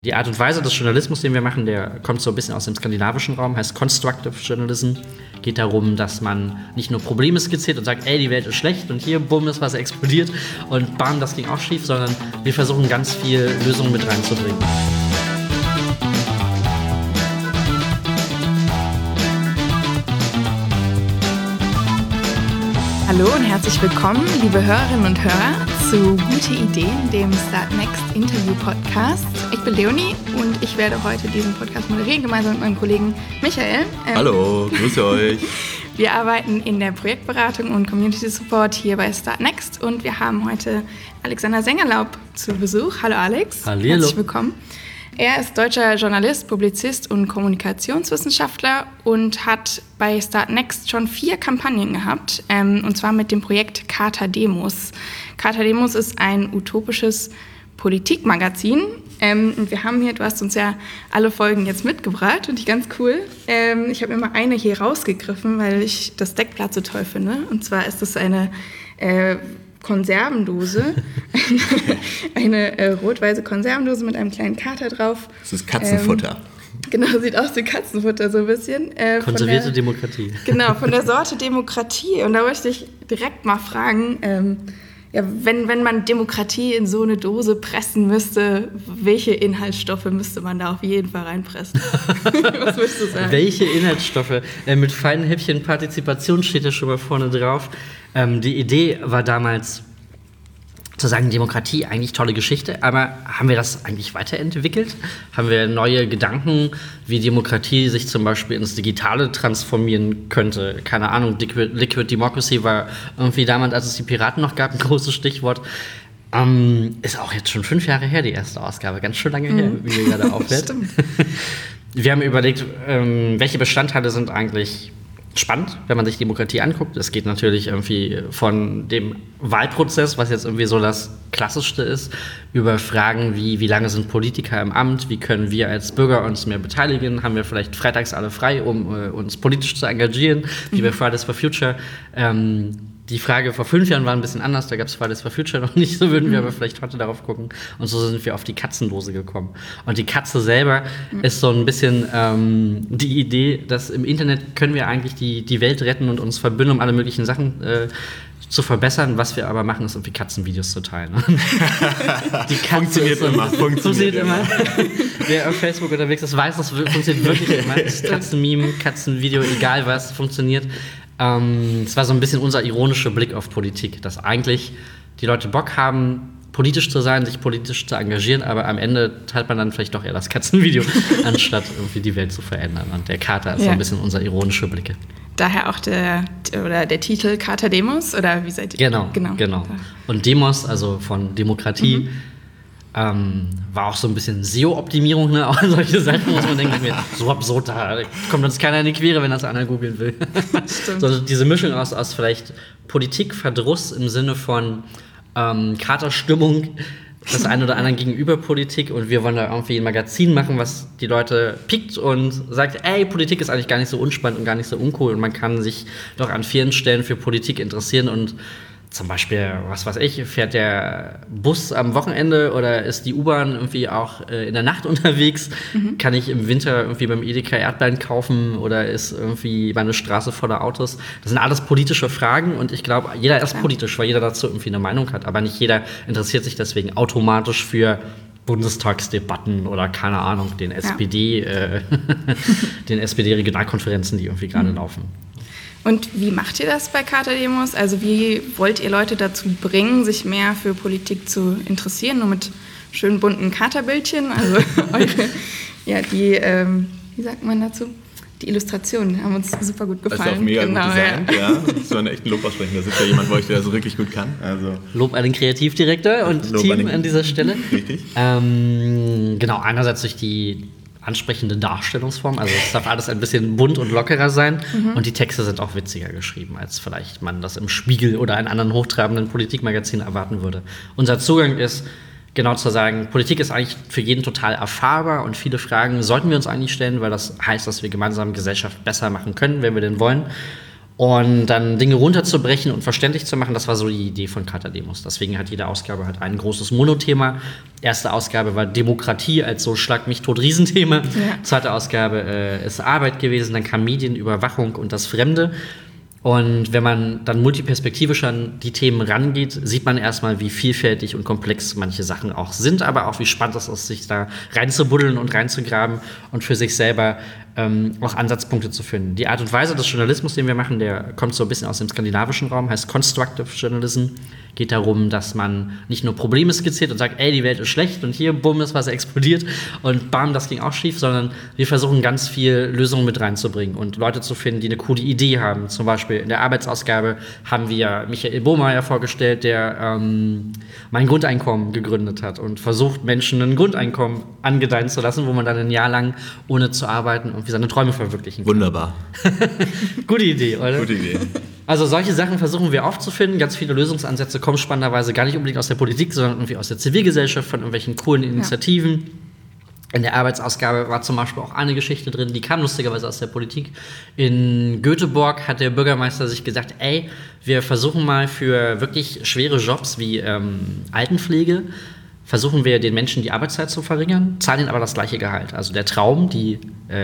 Die Art und Weise des Journalismus, den wir machen, der kommt so ein bisschen aus dem skandinavischen Raum, heißt Constructive Journalism. Geht darum, dass man nicht nur Probleme skizziert und sagt, ey, die Welt ist schlecht und hier, bumm, ist was explodiert und bam, das ging auch schief, sondern wir versuchen ganz viel Lösungen mit reinzubringen. Hallo und herzlich willkommen, liebe Hörerinnen und Hörer, zu Gute Ideen, dem Start Next Interview Podcast. Ich bin Leonie und ich werde heute diesen Podcast moderieren, gemeinsam mit meinem Kollegen Michael. Hallo, grüße euch. Wir arbeiten in der Projektberatung und Community Support hier bei Start Next und wir haben heute Alexander Sengerlaub zu Besuch. Hallo Alex. Hallihallo. Herzlich willkommen. Er ist deutscher Journalist, Publizist und Kommunikationswissenschaftler und hat bei Start Next schon 4 Kampagnen gehabt, und zwar mit dem Projekt Carta Demos. Carta Demos ist ein utopisches Politikmagazin. Und wir haben hier, du hast uns ja alle Folgen jetzt mitgebracht und die ganz cool. Ich habe mir mal eine hier rausgegriffen, weil ich das Deckblatt so toll finde. Und zwar ist das eine Konservendose, eine rot-weiße Konservendose mit einem kleinen Kater drauf. Das ist Katzenfutter. Genau, sieht aus wie Katzenfutter so ein bisschen. Konservierte Demokratie. Genau, von der Sorte Demokratie. Und da möchte ich direkt mal fragen, wenn man Demokratie in so eine Dose pressen müsste, welche Inhaltsstoffe müsste man da auf jeden Fall reinpressen? Was würdest du sagen? Welche Inhaltsstoffe? Mit feinen Häppchen Partizipation steht ja schon mal vorne drauf. Die Idee war damals zu sagen, Demokratie, eigentlich tolle Geschichte, aber haben wir das eigentlich weiterentwickelt? Haben wir neue Gedanken, wie Demokratie sich zum Beispiel ins Digitale transformieren könnte? Keine Ahnung, Liquid Democracy war irgendwie damals, als es die Piraten noch gab, ein großes Stichwort. Ist auch jetzt schon 5 Jahre her, die erste Ausgabe, ganz schön lange her, wie wir gerade aufhört. Wir haben überlegt, welche Bestandteile sind eigentlich spannend, wenn man sich Demokratie anguckt. Es geht natürlich irgendwie von dem Wahlprozess, was jetzt irgendwie so das Klassischste ist, über Fragen wie lange sind Politiker im Amt, wie können wir als Bürger uns mehr beteiligen, haben wir vielleicht freitags alle frei, um uns politisch zu engagieren, wie bei Fridays for Future. Die Frage vor 5 Jahren war ein bisschen anders, da gab es Fridays for Future noch nicht, so würden wir aber vielleicht heute darauf gucken. Und so sind wir auf die Katzendose gekommen. Und die Katze selber ist so ein bisschen die Idee, dass im Internet können wir eigentlich die Welt retten und uns verbünden, um alle möglichen Sachen zu verbessern. Was wir aber machen, ist irgendwie Katzenvideos zu teilen. Die Katze funktioniert immer. Wer auf Facebook unterwegs ist, weiß, das funktioniert wirklich immer. Das Katzenmeme, Katzenvideo, egal was, funktioniert. Es war so ein bisschen unser ironischer Blick auf Politik, dass eigentlich die Leute Bock haben, politisch zu sein, sich politisch zu engagieren, aber am Ende teilt man dann vielleicht doch eher das Katzenvideo, anstatt irgendwie die Welt zu verändern. Und der Kater ist so ein bisschen unser ironischer Blick. Daher auch der Titel Carta Demos, oder wie seid ihr? Genau. Und Demos, also von Demokratie, war auch so ein bisschen SEO-Optimierung, ne? Auch solche Sachen, muss man denken, so absurd, da kommt uns keiner in die Quere, wenn das einer googeln will. So, diese Mischung aus vielleicht Politikverdruss im Sinne von Katerstimmung, das eine oder andere gegenüber Politik, und wir wollen da irgendwie ein Magazin machen, was die Leute pickt und sagt, ey, Politik ist eigentlich gar nicht so unspannend und gar nicht so uncool und man kann sich doch an vielen Stellen für Politik interessieren und zum Beispiel, was weiß ich, fährt der Bus am Wochenende oder ist die U-Bahn irgendwie auch in der Nacht unterwegs? Kann ich im Winter irgendwie beim Edeka Erdbeeren kaufen oder ist irgendwie meine Straße voller Autos? Das sind alles politische Fragen und ich glaube, jeder ist politisch, weil jeder dazu irgendwie eine Meinung hat, aber nicht jeder interessiert sich deswegen automatisch für Bundestagsdebatten oder keine Ahnung, den SPD-Regionalkonferenzen, die irgendwie gerade laufen. Und wie macht ihr das bei Carta Demos? Also wie wollt ihr Leute dazu bringen, sich mehr für Politik zu interessieren? Nur mit schön bunten Katerbildchen? Also wie sagt man dazu? Die Illustrationen haben uns super gut gefallen. Das ist auch mega gut designt, ja. Das war echt ein Lob aussprechen. Das ist ja jemand, wo ich der so wirklich gut kann. Also Lob an den Kreativdirektor und Team an dieser Stelle. Richtig. Genau, einerseits durch die ansprechende Darstellungsform, also es darf alles ein bisschen bunt und lockerer sein und die Texte sind auch witziger geschrieben, als vielleicht man das im Spiegel oder in anderen hochtrabenden Politikmagazinen erwarten würde. Unser Zugang ist, genau zu sagen, Politik ist eigentlich für jeden total erfahrbar und viele Fragen sollten wir uns eigentlich stellen, weil das heißt, dass wir gemeinsam Gesellschaft besser machen können, wenn wir denn wollen. Und dann Dinge runterzubrechen und verständlich zu machen, das war so die Idee von Carta Demos. Deswegen hat jede Ausgabe ein großes Monothema. Erste Ausgabe war Demokratie als so Schlag mich tot Riesenthema. Ja. Zweite Ausgabe ist Arbeit gewesen, dann kam Medienüberwachung und das Fremde. Und wenn man dann multiperspektivisch an die Themen rangeht, sieht man erstmal, wie vielfältig und komplex manche Sachen auch sind, aber auch wie spannend es ist, sich da reinzubuddeln und reinzugraben und für sich selber auch Ansatzpunkte zu finden. Die Art und Weise des Journalismus, den wir machen, der kommt so ein bisschen aus dem skandinavischen Raum, heißt Constructive Journalism. Geht darum, dass man nicht nur Probleme skizziert und sagt, ey, die Welt ist schlecht und hier, bumm, ist was explodiert und bam, das ging auch schief, sondern wir versuchen ganz viel Lösungen mit reinzubringen und Leute zu finden, die eine coole Idee haben. Zum Beispiel in der Arbeitsausgabe haben wir Michael Bohmeier vorgestellt, der mein Grundeinkommen gegründet hat und versucht, Menschen ein Grundeinkommen angedeihen zu lassen, wo man dann ein Jahr lang ohne zu arbeiten irgendwie seine Träume verwirklichen kann. Wunderbar. Gute Idee, oder? Gute Idee. Also solche Sachen versuchen wir aufzufinden. Ganz viele Lösungsansätze kommen spannenderweise gar nicht unbedingt aus der Politik, sondern irgendwie aus der Zivilgesellschaft, von irgendwelchen coolen Initiativen. Ja. In der Arbeitsausgabe war zum Beispiel auch eine Geschichte drin, die kam lustigerweise aus der Politik. In Göteborg hat der Bürgermeister sich gesagt, ey, wir versuchen mal für wirklich schwere Jobs wie Altenpflege, versuchen wir den Menschen die Arbeitszeit zu verringern, zahlen ihnen aber das gleiche Gehalt. Also der Traum, die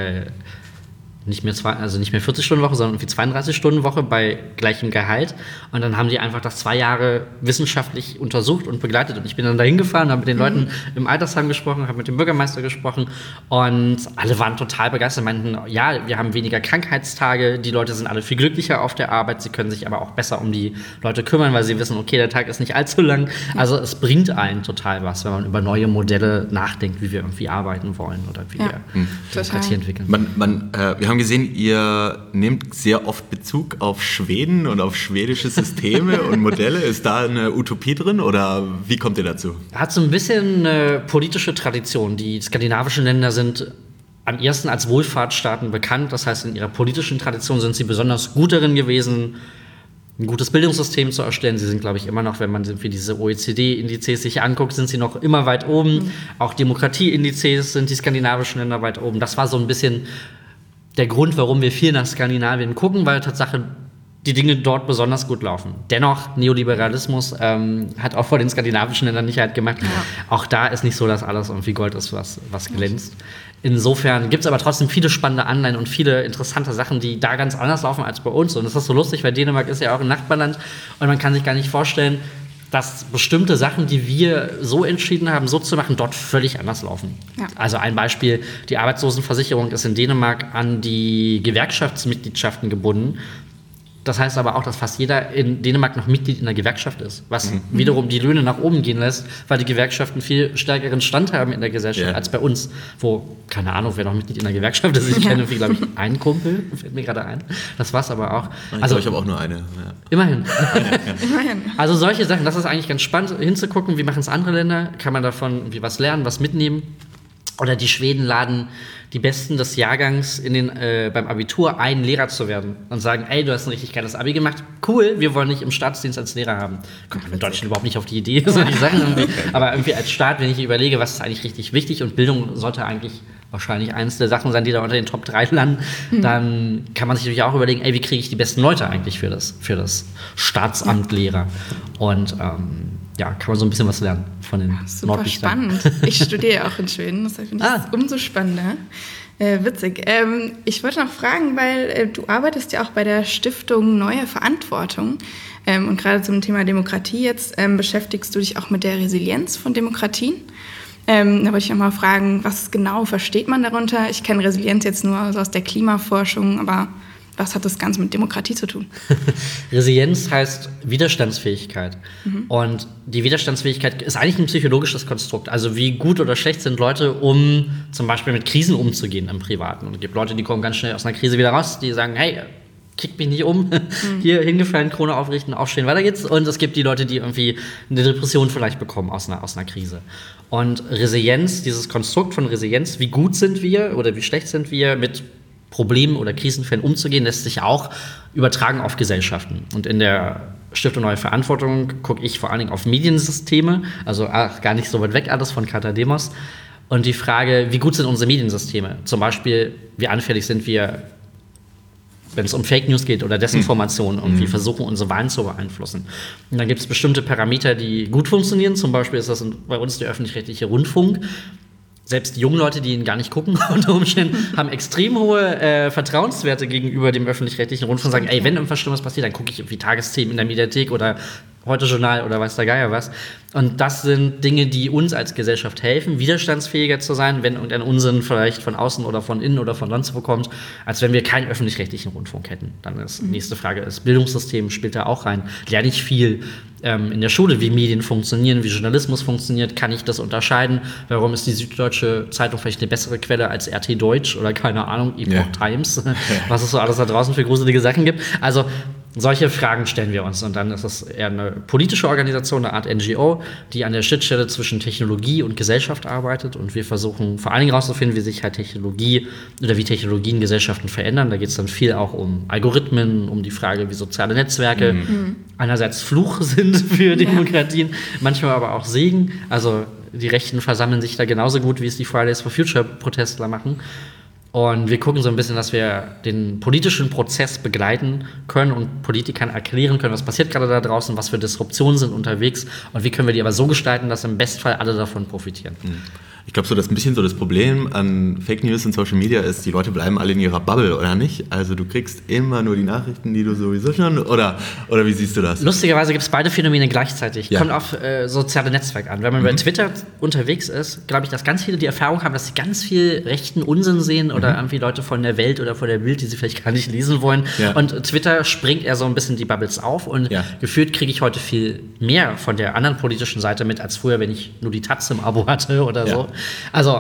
nicht mehr 40-Stunden-Woche, sondern irgendwie 32-Stunden-Woche bei gleichem Gehalt. Und dann haben die einfach das 2 Jahre wissenschaftlich untersucht und begleitet. Und ich bin dann dahin gefahren, habe mit den Leuten im Altersheim gesprochen, habe mit dem Bürgermeister gesprochen und alle waren total begeistert, meinten, ja, wir haben weniger Krankheitstage, die Leute sind alle viel glücklicher auf der Arbeit, sie können sich aber auch besser um die Leute kümmern, weil sie wissen, okay, der Tag ist nicht allzu lang. Also es bringt allen total was, wenn man über neue Modelle nachdenkt, wie wir irgendwie arbeiten wollen oder wie wir Demokratie entwickeln. Wir haben gesehen, ihr nehmt sehr oft Bezug auf Schweden und auf schwedische Systeme und Modelle. Ist da eine Utopie drin oder wie kommt ihr dazu? Hat so ein bisschen eine politische Tradition. Die skandinavischen Länder sind am ersten als Wohlfahrtsstaaten bekannt. Das heißt, in ihrer politischen Tradition sind sie besonders gut darin gewesen, ein gutes Bildungssystem zu erstellen. Sie sind, glaube ich, immer noch, wenn man für diese OECD-Indizes sich anguckt, sind sie noch immer weit oben. Auch Demokratie-Indizes sind die skandinavischen Länder weit oben. Das war so ein bisschen der Grund, warum wir viel nach Skandinavien gucken, weil Tatsache die Dinge dort besonders gut laufen. Dennoch, Neoliberalismus hat auch vor den skandinavischen Ländern nicht halt gemacht. Ja. Auch da ist nicht so, dass alles irgendwie Gold ist, was glänzt. Insofern gibt es aber trotzdem viele spannende Anleihen und viele interessante Sachen, die da ganz anders laufen als bei uns. Und das ist so lustig, weil Dänemark ist ja auch ein Nachbarland und man kann sich gar nicht vorstellen, dass bestimmte Sachen, die wir so entschieden haben, so zu machen, dort völlig anders laufen. Ja. Also ein Beispiel, die Arbeitslosenversicherung ist in Dänemark an die Gewerkschaftsmitgliedschaften gebunden. Das heißt aber auch, dass fast jeder in Dänemark noch Mitglied in der Gewerkschaft ist, was wiederum die Löhne nach oben gehen lässt, weil die Gewerkschaften viel stärkeren Stand haben in der Gesellschaft als bei uns, wo, keine Ahnung, wer noch Mitglied in der Gewerkschaft ist. Ich kenne, glaube ich, einen Kumpel, fällt mir gerade ein. Das war's aber auch. Ich habe auch nur eine. Ja. Immerhin. Immerhin. Also solche Sachen, das ist eigentlich ganz spannend, hinzugucken, wie machen es andere Länder, kann man davon irgendwie was lernen, was mitnehmen. Oder die Schweden laden die Besten des Jahrgangs beim Abitur ein, Lehrer zu werden und sagen, ey, du hast ein richtig geiles Abi gemacht, cool, wir wollen dich im Staatsdienst als Lehrer haben. Kommt man in Deutschland überhaupt nicht auf die Idee, solche Sachen irgendwie. Aber irgendwie als Staat, wenn ich überlege, was ist eigentlich richtig wichtig und Bildung sollte eigentlich wahrscheinlich eines der Sachen sein, die da unter den Top 3 landen, dann kann man sich natürlich auch überlegen, ey, wie kriege ich die besten Leute eigentlich für das Staatsamt Lehrer? Und kann man so ein bisschen was lernen von den Super spannend. Ich studiere auch in Schweden, deshalb finde ich es umso spannender. Witzig. Ich wollte noch fragen, weil du arbeitest ja auch bei der Stiftung Neue Verantwortung und gerade zum Thema Demokratie jetzt beschäftigst du dich auch mit der Resilienz von Demokratien. Da wollte ich noch mal fragen, was genau versteht man darunter? Ich kenne Resilienz jetzt nur so aus der Klimaforschung, aber was hat das Ganze mit Demokratie zu tun? Resilienz heißt Widerstandsfähigkeit. Und die Widerstandsfähigkeit ist eigentlich ein psychologisches Konstrukt. Also wie gut oder schlecht sind Leute, um zum Beispiel mit Krisen umzugehen im Privaten. Und es gibt Leute, die kommen ganz schnell aus einer Krise wieder raus, die sagen, hey, kick mich nicht um, hier hingefallen, Krone aufrichten, aufstehen, weiter geht's. Und es gibt die Leute, die irgendwie eine Depression vielleicht bekommen aus einer Krise. Und Resilienz, dieses Konstrukt von Resilienz, wie gut sind wir oder wie schlecht sind wir mit Problemen oder Krisenfällen umzugehen, lässt sich auch übertragen auf Gesellschaften. Und in der Stiftung Neue Verantwortung gucke ich vor allen Dingen auf Mediensysteme, also gar nicht so weit weg alles von Carta Demos. Und die Frage, wie gut sind unsere Mediensysteme? Zum Beispiel, wie anfällig sind wir wenn es um Fake News geht oder Desinformation, irgendwie versuchen, unsere Wahlen zu beeinflussen. Und dann gibt es bestimmte Parameter, die gut funktionieren. Zum Beispiel ist das bei uns der öffentlich-rechtliche Rundfunk. Selbst die jungen Leute, die ihn gar nicht gucken, unter Umständen, haben extrem hohe Vertrauenswerte gegenüber dem öffentlich-rechtlichen Rundfunk. Sagen, ey, wenn irgendwas Schlimmes passiert, dann gucke ich irgendwie Tagesthemen in der Mediathek oder Heute-Journal oder weiß der Geier was. Und das sind Dinge, die uns als Gesellschaft helfen, widerstandsfähiger zu sein, wenn irgendein Unsinn vielleicht von außen oder von innen oder von sonst wo kommt, als wenn wir keinen öffentlich-rechtlichen Rundfunk hätten. Dann ist die nächste Frage, das Bildungssystem spielt da auch rein. Lerne ich viel in der Schule, wie Medien funktionieren, wie Journalismus funktioniert, kann ich das unterscheiden? Warum ist die Süddeutsche Zeitung vielleicht eine bessere Quelle als RT Deutsch oder keine Ahnung, Epoch Times, was es so alles da draußen für gruselige Sachen gibt? Also solche Fragen stellen wir uns und dann ist es eher eine politische Organisation, eine Art NGO, die an der Schnittstelle zwischen Technologie und Gesellschaft arbeitet und wir versuchen vor allen Dingen herauszufinden, wie sich halt Technologie oder wie Technologien Gesellschaften verändern. Da geht es dann viel auch um Algorithmen, um die Frage, wie soziale Netzwerke einerseits Fluch sind für Demokratien, manchmal aber auch Segen. Also die Rechten versammeln sich da genauso gut, wie es die Fridays for Future Protestler machen. Und wir gucken so ein bisschen, dass wir den politischen Prozess begleiten können und Politikern erklären können, was passiert gerade da draußen, was für Disruptionen sind unterwegs und wie können wir die aber so gestalten, dass im Bestfall alle davon profitieren. Ich glaube, so das ein bisschen so das Problem an Fake News und Social Media ist, die Leute bleiben alle in ihrer Bubble, oder nicht? Also du kriegst immer nur die Nachrichten, die du sowieso schon, oder wie siehst du das? Lustigerweise gibt es beide Phänomene gleichzeitig. Kommt auf soziale Netzwerke an. Wenn man bei Twitter unterwegs ist, glaube ich, dass ganz viele die Erfahrung haben, dass sie ganz viel rechten Unsinn sehen oder irgendwie Leute von der Welt oder von der Bild, die sie vielleicht gar nicht lesen wollen. Ja. Und Twitter springt eher so ein bisschen die Bubbles auf und gefühlt kriege ich heute viel mehr von der anderen politischen Seite mit als früher, wenn ich nur die Taz im Abo hatte oder so. Also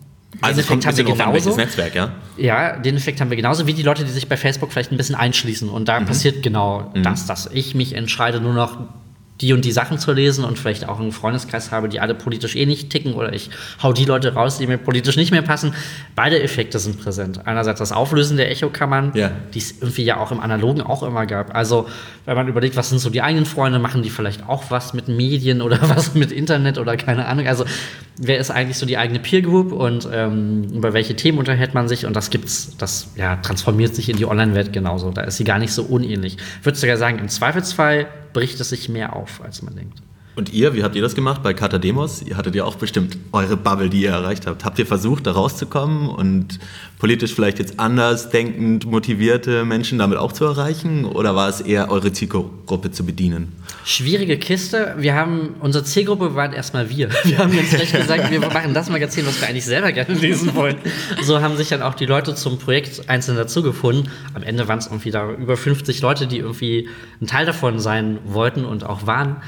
den Effekt haben wir genauso. Netzwerk, ja? Ja, den Effekt haben wir genauso wie die Leute, die sich bei Facebook vielleicht ein bisschen einschließen. Und da passiert genau das, dass ich mich entscheide, nur noch die und die Sachen zu lesen und vielleicht auch einen Freundeskreis habe, die alle politisch nicht ticken oder ich hau die Leute raus, die mir politisch nicht mehr passen. Beide Effekte sind präsent. Einerseits das Auflösen der Echokammern, die es irgendwie ja auch im Analogen auch immer gab. Also wenn man überlegt, was sind so die eigenen Freunde, machen die vielleicht auch was mit Medien oder was mit Internet oder keine Ahnung. Also wer ist eigentlich so die eigene Peer Group und über welche Themen unterhält man sich und das transformiert sich in die Online-Welt genauso. Da ist sie gar nicht so unähnlich. Ich würde sogar sagen, im Zweifelsfall bricht es sich mehr auf, als man denkt. Und ihr, wie habt ihr das gemacht bei Carta Demos? Ihr hattet ja auch bestimmt eure Bubble, die ihr erreicht habt. Habt ihr versucht, da rauszukommen und politisch vielleicht jetzt anders denkend motivierte Menschen damit auch zu erreichen? Oder war es eher eure Zielgruppe zu bedienen? Schwierige Kiste. Unsere Zielgruppe waren erstmal wir. Wir haben jetzt gleich gesagt, wir machen das Magazin, was wir eigentlich selber gerne lesen wollen. So haben sich dann auch die Leute zum Projekt einzeln dazugefunden. Am Ende waren es irgendwie da über 50 Leute, die irgendwie ein Teil davon sein wollten und auch waren.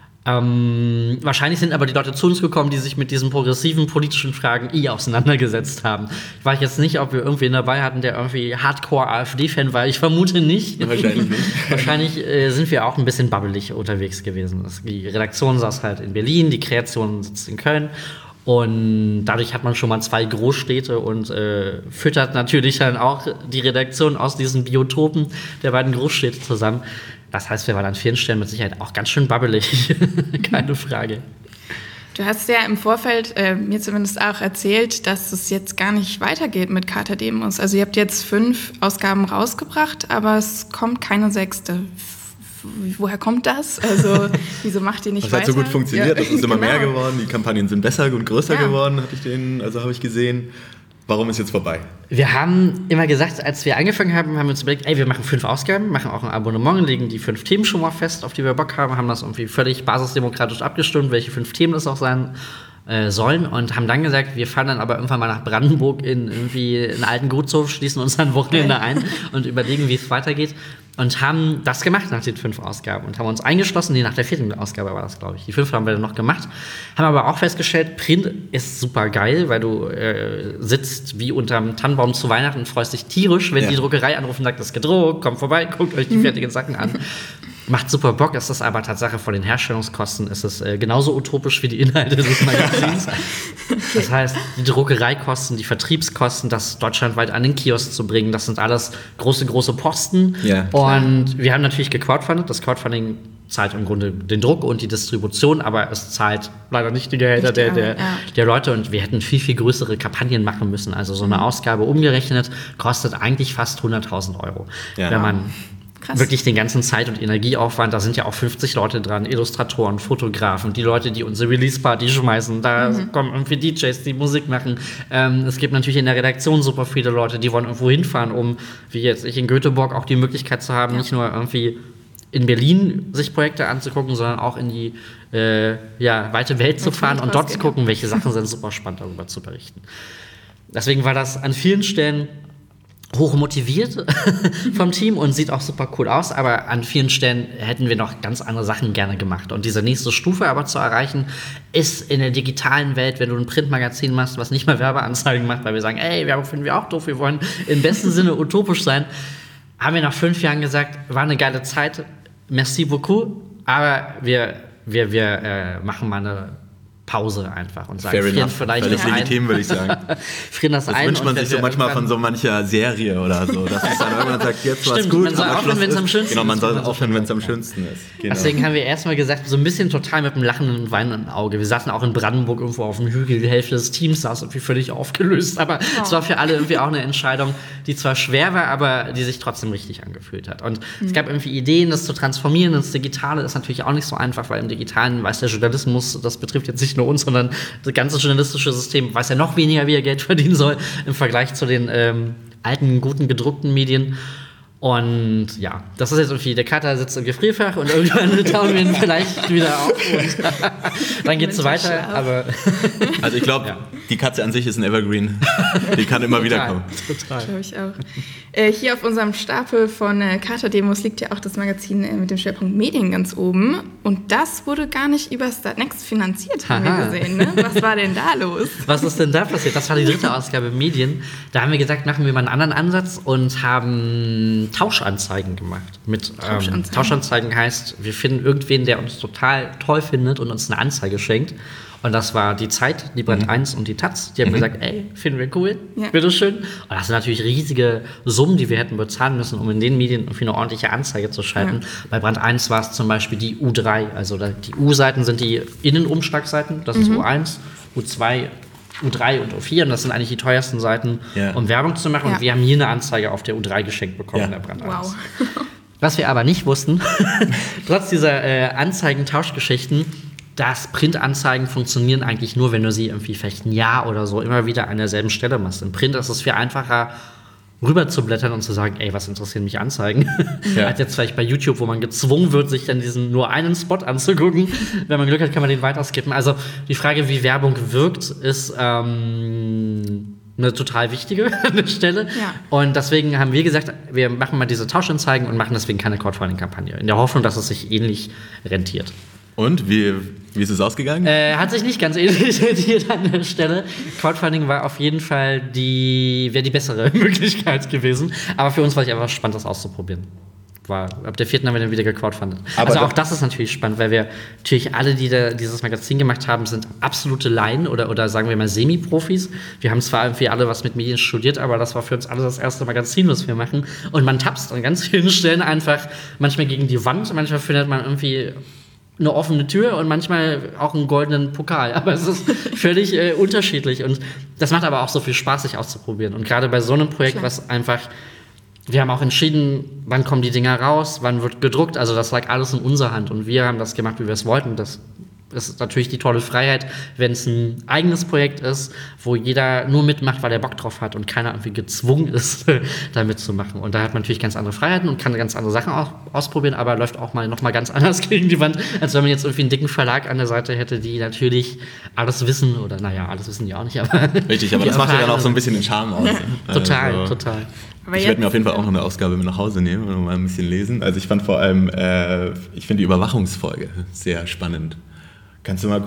Wahrscheinlich sind aber die Leute zu uns gekommen, die sich mit diesen progressiven politischen Fragen auseinandergesetzt haben. Ich weiß jetzt nicht, ob wir irgendwen dabei hatten, der irgendwie Hardcore-AfD-Fan war. Ich vermute nicht. Wahrscheinlich nicht. Wahrscheinlich sind wir auch ein bisschen babbelig unterwegs gewesen. Die Redaktion saß halt in Berlin, die Kreation sitzt in Köln. Und dadurch hat man schon mal 2 Großstädte und füttert natürlich dann auch die Redaktion aus diesen Biotopen der beiden Großstädte zusammen. Das heißt, wir waren an vielen Stellen mit Sicherheit auch ganz schön babbelig. Keine Frage. Du hast ja im Vorfeld mir zumindest auch erzählt, dass es jetzt gar nicht weitergeht mit Carta Demos. Also ihr habt jetzt 5 Ausgaben rausgebracht, aber es kommt keine 6. Woher kommt das? Also wieso macht ihr nicht weiter? Das hat so gut funktioniert, das ist immer mehr geworden, die Kampagnen sind besser und größer geworden, habe ich gesehen. Warum ist jetzt vorbei? Wir haben immer gesagt, als wir angefangen haben, haben wir uns überlegt, wir machen 5 Ausgaben, machen auch ein Abonnement, legen die 5 Themen schon mal fest, auf die wir Bock haben das irgendwie völlig basisdemokratisch abgestimmt, welche 5 Themen das auch sein sollen und haben dann gesagt, wir fahren dann aber irgendwann mal nach Brandenburg in irgendwie einen alten Gutshof, schließen uns dann Wochenende ein und überlegen, wie es weitergeht und haben das gemacht nach den 5 Ausgaben und haben uns eingeschlossen, nach der 4. Ausgabe war das, glaube ich. Die 5 haben wir dann noch gemacht, haben aber auch festgestellt, Print ist super geil, weil du sitzt wie unterm Tannenbaum zu Weihnachten und freust dich tierisch, wenn die Druckerei anruft und sagt, das ist gedruckt, kommt vorbei, guckt euch die fertigen Sachen an. Macht super Bock, es ist aber Tatsache von den Herstellungskosten ist es genauso utopisch wie die Inhalte des Magazins. Das heißt, die Druckereikosten, die Vertriebskosten, das deutschlandweit an den Kiosk zu bringen, das sind alles große Posten. Ja, und wir haben natürlich gecrowdfundet. Das Crowdfunding zahlt im Grunde den Druck und die Distribution, aber es zahlt leider nicht die Gehälter der Leute und wir hätten viel, viel größere Kampagnen machen müssen. Also so eine Ausgabe umgerechnet kostet eigentlich fast 100.000 €. Ja. Wenn man Krass. wirklich den ganzen Zeit- und Energieaufwand, da sind ja auch 50 Leute dran, Illustratoren, Fotografen, die Leute, die unsere Release-Party schmeißen, da kommen irgendwie DJs, die Musik machen. Es gibt natürlich in der Redaktion super viele Leute, die wollen irgendwo hinfahren, um, wie jetzt ich in Göteborg, auch die Möglichkeit zu haben, nicht nur irgendwie in Berlin sich Projekte anzugucken, sondern auch in die weite Welt zu fahren und dort zu gucken, welche Sachen sind super spannend, darüber zu berichten. Deswegen war das an vielen Stellen hoch motiviert vom Team und sieht auch super cool aus, aber an vielen Stellen hätten wir noch ganz andere Sachen gerne gemacht. Und diese nächste Stufe aber zu erreichen, ist in der digitalen Welt, wenn du ein Printmagazin machst, was nicht mal Werbeanzeigen macht, weil wir sagen, ey, Werbung finden wir auch doof, wir wollen im besten Sinne utopisch sein, haben wir nach 5 Jahren gesagt, war eine geile Zeit, merci beaucoup, aber wir machen mal eine Pause einfach und sagen, frieren vielleicht völlig legitim, würde ich sagen. Frieren das ein. Wünscht man sich so manchmal von so mancher Serie oder so, dass es dann irgendwann sagt, jetzt war's gut. Man soll aufhören, wenn es am schönsten ist. Genau, man soll aufhören, wenn es am schönsten ist. Genau. Deswegen haben wir erstmal gesagt, so ein bisschen total mit einem lachenden und weinenden Auge. Wir saßen auch in Brandenburg irgendwo auf dem Hügel, die Hälfte des Teams saß irgendwie völlig aufgelöst, aber es war für alle irgendwie auch eine Entscheidung, die zwar schwer war, aber die sich trotzdem richtig angefühlt hat. Und es gab irgendwie Ideen, das zu transformieren ins Digitale, ist natürlich auch nicht so einfach, weil im Digitalen weiß der Journalismus, das betrifft jetzt nicht nur uns, sondern das ganze journalistische System weiß ja noch weniger, wie er Geld verdienen soll im Vergleich zu den alten, guten, gedruckten Medien. Und ja, das ist jetzt irgendwie, der Kater sitzt im Gefrierfach und irgendwann tauen wir ihn vielleicht wieder auf und dann geht's weiter. Aber also ich glaube, die Katze an sich ist ein Evergreen. Die kann immer wieder kommen. Total. Glaube ich auch. Hier auf unserem Stapel von Kater-Demos liegt ja auch das Magazin mit dem Schwerpunkt Medien ganz oben. Und das wurde gar nicht über Startnext finanziert, haben wir gesehen. Ne? Was war denn da los? Was ist denn da passiert? Das war die 3. Ausgabe Medien. Da haben wir gesagt, machen wir mal einen anderen Ansatz und haben Tauschanzeigen gemacht. Tauschanzeigen heißt, wir finden irgendwen, der uns total toll findet und uns eine Anzeige schenkt. Und das war die Zeit, die Brand 1 und die Taz. Die haben gesagt, ey, finden wir cool, bitteschön. Und das sind natürlich riesige Summen, die wir hätten bezahlen müssen, um in den Medien irgendwie eine ordentliche Anzeige zu schalten. Bei Brand 1 war es zum Beispiel die U3. Also die U-Seiten sind die Innenumschlagseiten, das ist U1, U2, U3 und U4 und das sind eigentlich die teuersten Seiten, um Werbung zu machen. Und wir haben hier eine Anzeige auf der U3 geschenkt bekommen in der Brand 1. Wow. Was wir aber nicht wussten, trotz dieser Anzeigentauschgeschichten, dass Printanzeigen funktionieren eigentlich nur, wenn du sie irgendwie vielleicht ein Jahr oder so immer wieder an derselben Stelle machst. Im Print ist es viel einfacher, rüber zu blättern und zu sagen, ey, was interessieren mich Anzeigen? Als jetzt vielleicht bei YouTube, wo man gezwungen wird, sich dann diesen nur einen Spot anzugucken. Wenn man Glück hat, kann man den weiterskippen. Also die Frage, wie Werbung wirkt, ist eine total wichtige Stelle. Und deswegen haben wir gesagt, wir machen mal diese Tauschanzeigen und machen deswegen keine Crowdfunding-Kampagne. In der Hoffnung, dass es sich ähnlich rentiert. Und wie ist es ausgegangen? Hat sich nicht ganz ähnlich rentiert an der Stelle. Crowdfunding war auf jeden Fall wäre die bessere Möglichkeit gewesen. Aber für uns war es einfach spannend, das auszuprobieren. Ab der 4. haben wir dann wieder gecrowdfundet. Also auch das ist natürlich spannend, weil wir natürlich alle, die dieses Magazin gemacht haben, sind absolute Laien oder sagen wir mal Semi-Profis. Wir haben zwar irgendwie alle was mit Medien studiert, aber das war für uns alle das erste Magazin, was wir machen. Und man tapst an ganz vielen Stellen einfach manchmal gegen die Wand, manchmal findet man irgendwie eine offene Tür und manchmal auch einen goldenen Pokal. Aber es ist völlig unterschiedlich. Und das macht aber auch so viel Spaß, sich auszuprobieren. Und gerade bei so einem Projekt, was einfach, wir haben auch entschieden, wann kommen die Dinger raus, wann wird gedruckt. Also das lag alles in unserer Hand. Und wir haben das gemacht, wie wir es wollten. Das ist natürlich die tolle Freiheit, wenn es ein eigenes Projekt ist, wo jeder nur mitmacht, weil er Bock drauf hat und keiner irgendwie gezwungen ist, da mitzumachen. Und da hat man natürlich ganz andere Freiheiten und kann ganz andere Sachen auch ausprobieren, aber läuft auch noch mal ganz anders gegen die Wand, als wenn man jetzt irgendwie einen dicken Verlag an der Seite hätte, die natürlich alles wissen oder, naja, alles wissen die auch nicht, aber... Richtig, aber das macht ja dann auch so ein bisschen den Charme aus. Total. Ich werde mir auf jeden Fall auch noch eine Ausgabe mit nach Hause nehmen und mal ein bisschen lesen. Also ich fand vor allem, ich finde die Überwachungsfolge sehr spannend. Kannst du mal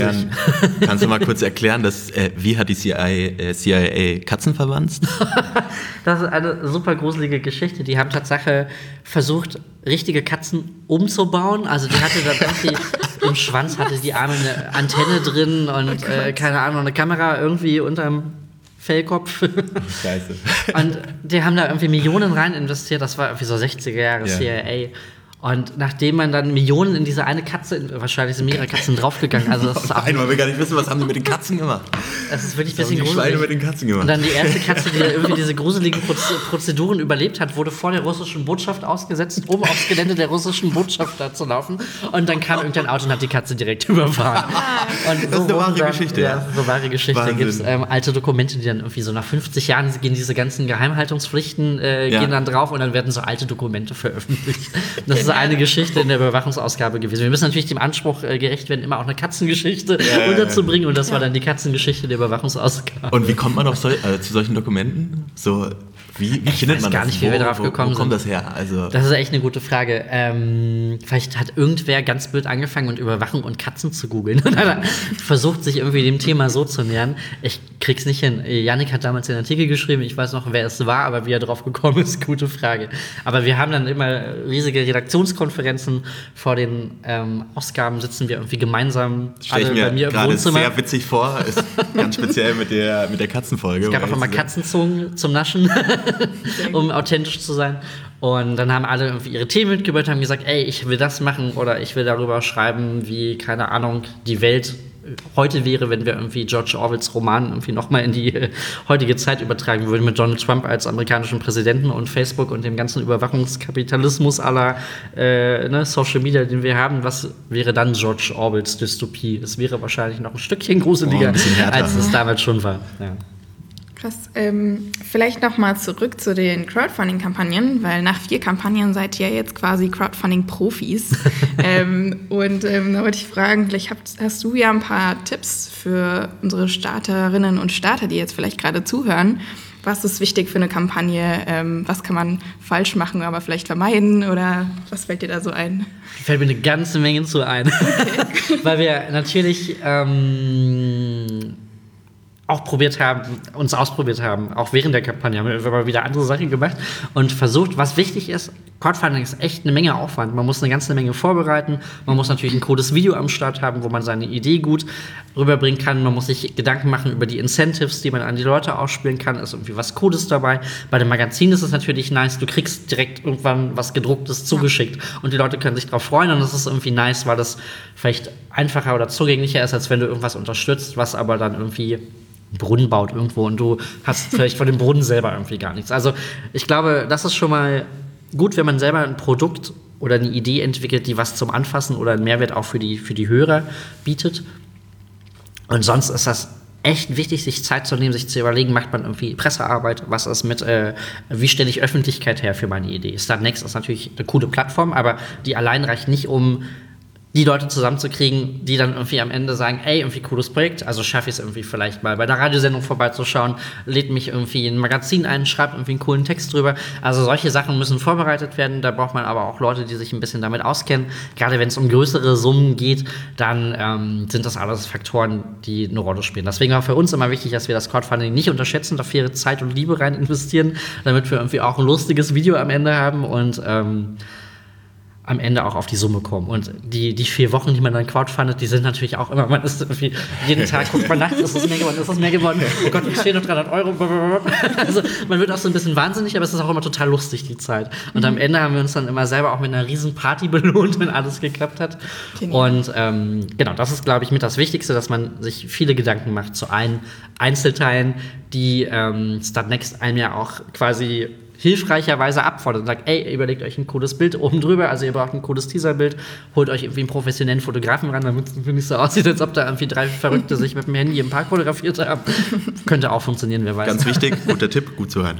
kurz erklären, dass, wie hat die CIA Katzen verwandt? Das ist eine super gruselige Geschichte. Die haben Tatsache versucht, richtige Katzen umzubauen. Also die hatte da irgendwie im Schwanz hatte die Arme eine Antenne drin und keine Ahnung, eine Kamera irgendwie unterm Fellkopf. Scheiße. Und die haben da irgendwie Millionen rein investiert. Das war irgendwie so 60er Jahre CIA. Und nachdem man dann Millionen in diese eine Katze, wahrscheinlich sind mehrere Katzen draufgegangen. Also das ist Nein, weil wir gar nicht wissen, was haben die mit den Katzen gemacht. Das ist wirklich ein Was haben bisschen die Schweine gruselig. mit den Katzen gemacht? Und dann die erste Katze, die da irgendwie diese gruseligen Prozeduren überlebt hat, wurde vor der russischen Botschaft ausgesetzt, um aufs Gelände der russischen Botschaft da zu laufen. Und dann kam irgendein Auto und hat die Katze direkt überfahren. Und Das ist eine wahre Geschichte, ja. So wahre Geschichte. Da gibt es Wahnsinn. alte Dokumente, die dann irgendwie so nach 50 Jahren gehen diese ganzen Geheimhaltungspflichten gehen dann drauf und dann werden so alte Dokumente veröffentlicht. Das ist eine Geschichte in der Überwachungsausgabe gewesen. Wir müssen natürlich dem Anspruch gerecht werden, immer auch eine Katzengeschichte unterzubringen und das war dann die Katzengeschichte der Überwachungsausgabe. Und wie kommt man auf zu solchen Dokumenten? So, wie findet man gar das? nicht, wie wir darauf gekommen wo kommt sind. das her? Also, Das ist echt eine gute Frage. Vielleicht hat irgendwer ganz blöd angefangen und Überwachung und Katzen zu googeln und hat versucht, sich irgendwie dem Thema so zu nähern. Ich krieg's nicht hin. Yannick hat damals den Artikel geschrieben, ich weiß noch, wer es war, aber wie er drauf gekommen ist, gute Frage. Aber wir haben dann immer riesige Redaktionskonferenzen vor den Ausgaben, sitzen wir irgendwie gemeinsam stelle ich alle bei mir mir im gerade Wohnzimmer. sehr witzig vor, ist ganz speziell mit der Katzenfolge. Es gab auch immer Katzenzungen zum Naschen, um authentisch zu sein. Und dann haben alle irgendwie ihre Themen mitgebracht, haben gesagt, ey, ich will das machen oder ich will darüber schreiben, wie, keine Ahnung, die Welt heute wäre, wenn wir irgendwie George Orwells Roman irgendwie nochmal in die heutige Zeit übertragen würden, mit Donald Trump als amerikanischen Präsidenten und Facebook und dem ganzen Überwachungskapitalismus aller Social Media, den wir haben. Was wäre dann George Orwells Dystopie? Es wäre wahrscheinlich noch ein Stückchen gruseliger, ein bisschen härter. als es damals schon war. Ja. Krass. Vielleicht noch mal zurück zu den Crowdfunding-Kampagnen, weil nach 4 Kampagnen seid ihr jetzt quasi Crowdfunding-Profis. Und da wollte ich fragen, vielleicht hast du ja ein paar Tipps für unsere Starterinnen und Starter, die jetzt vielleicht gerade zuhören. Was ist wichtig für eine Kampagne? Was kann man falsch machen, aber vielleicht vermeiden? Oder was fällt dir da so ein? Fällt mir eine ganze Menge zu ein. Okay. Weil wir natürlich auch uns ausprobiert haben, auch während der Kampagne haben wir mal wieder andere Sachen gemacht und versucht, was wichtig ist, Crowdfunding ist echt eine Menge Aufwand, man muss eine ganze Menge vorbereiten, man muss natürlich ein cooles Video am Start haben, wo man seine Idee gut rüberbringen kann, man muss sich Gedanken machen über die Incentives, die man an die Leute ausspielen kann, ist irgendwie was Cooles dabei. Bei dem Magazin ist es natürlich nice, du kriegst direkt irgendwann was Gedrucktes zugeschickt und die Leute können sich drauf freuen und das ist irgendwie nice, weil das vielleicht einfacher oder zugänglicher ist, als wenn du irgendwas unterstützt, was aber dann irgendwie Brunnen baut irgendwo und du hast vielleicht von dem Brunnen selber irgendwie gar nichts. Also ich glaube, das ist schon mal gut, wenn man selber ein Produkt oder eine Idee entwickelt, die was zum Anfassen oder einen Mehrwert auch für die Hörer bietet. Und sonst ist das echt wichtig, sich Zeit zu nehmen, sich zu überlegen, macht man irgendwie Pressearbeit, was ist mit, wie stelle ich Öffentlichkeit her für meine Idee. Startnext ist natürlich eine coole Plattform, aber die allein reicht nicht, um die Leute zusammenzukriegen, die dann irgendwie am Ende sagen, ey, irgendwie cooles Projekt, also schaffe ich es irgendwie vielleicht mal bei der Radiosendung vorbeizuschauen, lädt mich irgendwie in ein Magazin ein, schreibt irgendwie einen coolen Text drüber. Also solche Sachen müssen vorbereitet werden, da braucht man aber auch Leute, die sich ein bisschen damit auskennen. Gerade wenn es um größere Summen geht, dann sind das alles Faktoren, die eine Rolle spielen. Deswegen war für uns immer wichtig, dass wir das Crowdfunding nicht unterschätzen, da viel Zeit und Liebe rein investieren, damit wir irgendwie auch ein lustiges Video am Ende haben und am Ende auch auf die Summe kommen. Und die 4 Wochen, die man dann crowdfundet, die sind natürlich auch immer, man ist irgendwie, jeden Tag guckt man nach, ist es mehr geworden, oh Gott, ich stehe noch 300 Euro. Also man wird auch so ein bisschen wahnsinnig, aber es ist auch immer total lustig, die Zeit. Und am Ende haben wir uns dann immer selber auch mit einer riesen Party belohnt, wenn alles geklappt hat. Und genau, das ist, glaube ich, mit das Wichtigste, dass man sich viele Gedanken macht zu Einzelteilen, die Startnext einem ja auch quasi hilfreicherweise abfordert und sagt, ey, überlegt euch ein cooles Bild oben drüber, also ihr braucht ein cooles Teaserbild, holt euch irgendwie einen professionellen Fotografen ran, damit es nicht so aussieht, als ob da irgendwie 3 Verrückte sich mit dem Handy im Park fotografiert haben. Könnte auch funktionieren, wer weiß. Ganz wichtig, guter Tipp, gut zu hören.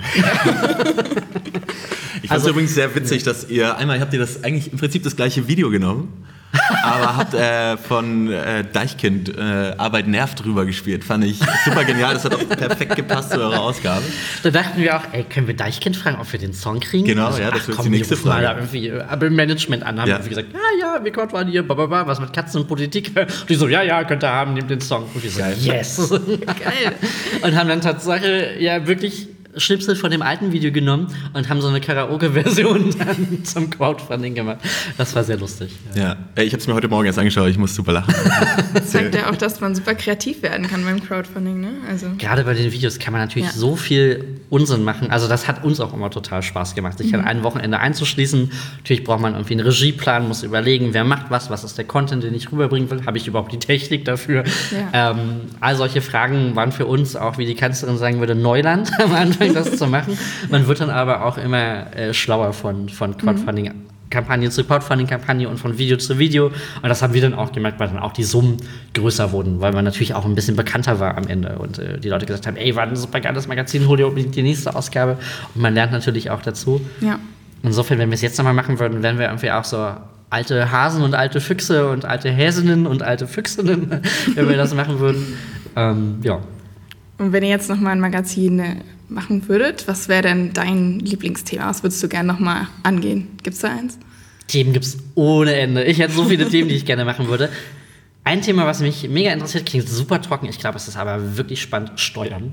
Ich fand es übrigens sehr witzig, dass habt ihr das eigentlich im Prinzip das gleiche Video genommen, aber habt von Deichkind Arbeit nervt drüber gespielt. Fand ich super genial, das hat auch perfekt gepasst zu eurer Ausgabe. Da dachten wir auch, ey, können wir Deichkind fragen, ob wir den Song kriegen? Genau, also, ja, das wird die nächste Frage. Da irgendwie im Management an, haben wir gesagt, ja, wir waren hier, was mit Katzen und Politik. Und die so, ja, könnt ihr haben, nehmt den Song. Und wir so, yes. Geil. Und haben dann Tatsache wirklich Schnipsel von dem alten Video genommen und haben so eine Karaoke-Version dann zum Crowdfunding gemacht. Das war sehr lustig. Ja, ich habe es mir heute Morgen erst angeschaut, ich muss super lachen. Das zeigt ja auch, dass man super kreativ werden kann beim Crowdfunding, ne? Also gerade bei den Videos kann man natürlich so viel Unsinn machen. Also das hat uns auch immer total Spaß gemacht, sich an einem Wochenende einzuschließen. Natürlich braucht man irgendwie einen Regieplan, muss überlegen, wer macht was ist der Content, den ich rüberbringen will, habe ich überhaupt die Technik dafür? Ja. All solche Fragen waren für uns auch, wie die Kanzlerin sagen würde, Neuland am Anfang, das zu machen. Man wird dann aber auch immer schlauer von Crowdfunding-Kampagne zu Crowdfunding-Kampagne und von Video zu Video. Und das haben wir dann auch gemerkt, weil dann auch die Summen größer wurden, weil man natürlich auch ein bisschen bekannter war am Ende. Und die Leute gesagt haben, ey, war ein super geiles Magazin, hol dir unbedingt die nächste Ausgabe. Und man lernt natürlich auch dazu. Ja. Insofern, wenn wir es jetzt nochmal machen würden, wären wir irgendwie auch so alte Hasen und alte Füchse und alte Häsinnen und alte Füchsinnen, wenn wir das machen würden. Ja. Und wenn ihr jetzt nochmal ein Magazin machen würdet, was wäre denn dein Lieblingsthema? Was würdest du gerne nochmal angehen? Gibt es da eins? Themen gibt es ohne Ende. Ich hätte so viele Themen, die ich gerne machen würde. Ein Thema, was mich mega interessiert, klingt super trocken. Ich glaube, es ist aber wirklich spannend. Steuern.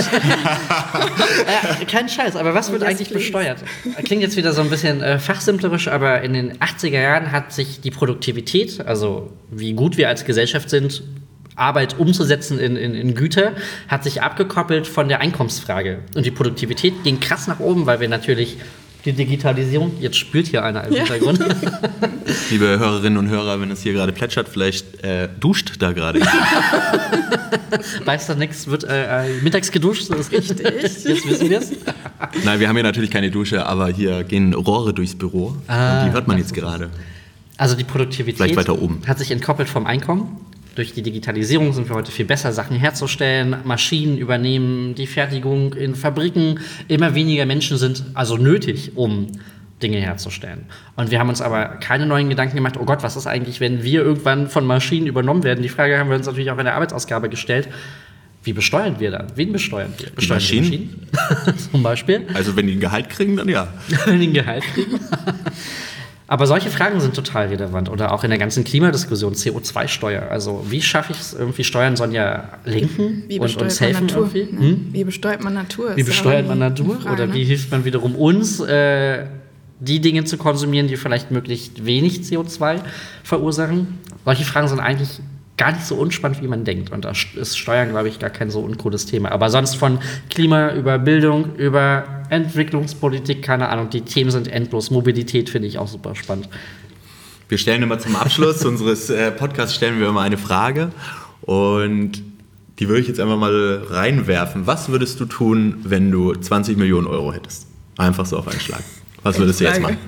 Kein Scheiß, aber was wird eigentlich besteuert? Klingt jetzt wieder so ein bisschen fachsimplerisch, aber in den 80er Jahren hat sich die Produktivität, also wie gut wir als Gesellschaft sind, Arbeit umzusetzen in Güter, hat sich abgekoppelt von der Einkommensfrage. Und die Produktivität ging krass nach oben, weil wir natürlich die Digitalisierung, jetzt spült hier einer im Hintergrund. Liebe Hörerinnen und Hörer, wenn es hier gerade plätschert, vielleicht duscht da gerade. Weiß doch nichts, wird mittags geduscht, so ist richtig. Jetzt wissen wir es. Nein, wir haben hier natürlich keine Dusche, aber hier gehen Rohre durchs Büro und die hört man jetzt gerade. Also die Produktivität vielleicht weiter oben. Hat sich entkoppelt vom Einkommen. Durch die Digitalisierung sind wir heute viel besser, Sachen herzustellen. Maschinen übernehmen die Fertigung in Fabriken. Immer weniger Menschen sind also nötig, um Dinge herzustellen. Und wir haben uns aber keine neuen Gedanken gemacht, oh Gott, was ist eigentlich, wenn wir irgendwann von Maschinen übernommen werden? Die Frage haben wir uns natürlich auch in der Arbeitsausgabe gestellt. Wie besteuern wir dann? Wen besteuern wir? Besteuern die Maschinen? Zum Beispiel. Also wenn die ein Gehalt kriegen, dann ja. Wenn die ein Gehalt kriegen. Aber solche Fragen sind total relevant. Oder auch in der ganzen Klimadiskussion, CO2-Steuer. Also wie schaffe ich es irgendwie, Steuern sollen ja lenken und uns helfen irgendwie. Wie besteuert man Natur? Wie besteuert man Natur? Frage, oder wie hilft man wiederum uns, die Dinge zu konsumieren, die vielleicht möglichst wenig CO2 verursachen? Solche Fragen sind eigentlich gar nicht so unspannend, wie man denkt. Und da ist Steuern, glaube ich, gar kein so uncooles Thema. Aber sonst von Klima über Bildung, über Entwicklungspolitik, keine Ahnung, die Themen sind endlos. Mobilität finde ich auch super spannend. Wir stellen immer zum Abschluss unseres Podcasts stellen wir immer eine Frage und die würde ich jetzt einfach mal reinwerfen. Was würdest du tun, wenn du 20 Millionen Euro hättest? Einfach so auf einen Schlag. Was würdest du jetzt machen?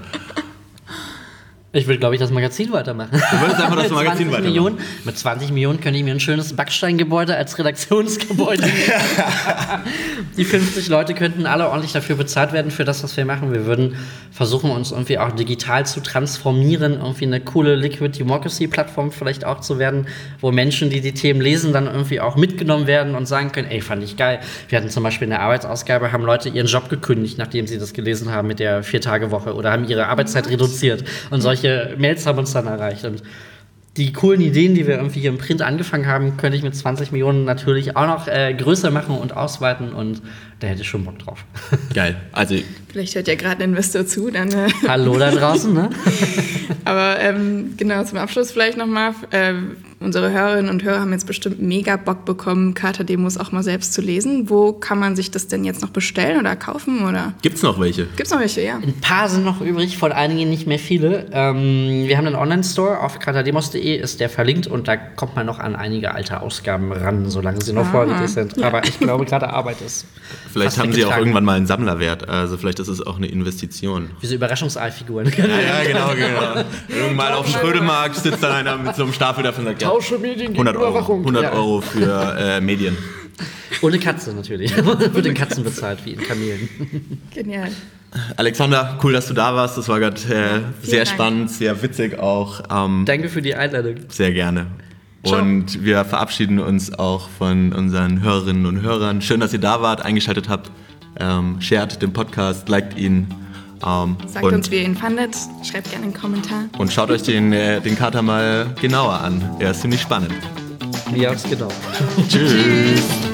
Ich würde, glaube ich, das Magazin weitermachen. Du würdest einfach das Magazin weitermachen? Mit 20 Millionen könnte ich mir ein schönes Backsteingebäude als Redaktionsgebäude Die 50 Leute könnten alle ordentlich dafür bezahlt werden, für das, was wir machen. Wir würden versuchen, uns irgendwie auch digital zu transformieren, irgendwie eine coole Liquid Democracy-Plattform vielleicht auch zu werden, wo Menschen, die die Themen lesen, dann irgendwie auch mitgenommen werden und sagen können, ey, fand ich geil. Wir hatten zum Beispiel in der Arbeitsausgabe, haben Leute ihren Job gekündigt, nachdem sie das gelesen haben mit der 4-Tage-Woche oder haben ihre Arbeitszeit reduziert. Und solche Mails haben uns dann erreicht. Und die coolen Ideen, die wir irgendwie hier im Print angefangen haben, könnte ich mit 20 Millionen natürlich auch noch größer machen und ausweiten und da hätte ich schon Bock drauf. Geil. Also vielleicht hört ja gerade ein Investor zu, dann Hallo da draußen, ne? Aber genau, zum Abschluss vielleicht nochmal. Unsere Hörerinnen und Hörer haben jetzt bestimmt mega Bock bekommen, Carta Demos auch mal selbst zu lesen. Wo kann man sich das denn jetzt noch bestellen oder kaufen? Oder? Gibt's noch welche? Gibt's noch welche, ja. Ein paar sind noch übrig, von einigen nicht mehr viele. Wir haben einen Online-Store, auf cartademos.de ist der verlinkt und da kommt man noch an einige alte Ausgaben ran, solange sie noch vorrätig sind. Ja. Aber ich glaube, gerade Arbeit ist. Vielleicht haben sie auch irgendwann mal einen Sammlerwert. Also vielleicht ist es auch eine Investition. Wie so Überraschungsei-Figuren. Ja, genau. Irgendwann auf dem Schrödemarkt sitzt dann einer mit so einem Stapel davon und sagt, Tausche Medien 100 Euro für Medien. Ohne Katze natürlich. Wird in Katzen bezahlt, wie in Kamelen. Genial. Alexander, cool, dass du da warst. Das war gerade sehr spannend, sehr witzig auch. Danke für die Einladung. Sehr gerne. Und wir verabschieden uns auch von unseren Hörerinnen und Hörern. Schön, dass ihr da wart, eingeschaltet habt. Shared den Podcast, liked ihn. Sagt uns, wie ihr ihn fandet. Schreibt gerne einen Kommentar. Und schaut euch den Carta mal genauer an. Er ist ziemlich spannend. Ja, genau. Tschüss.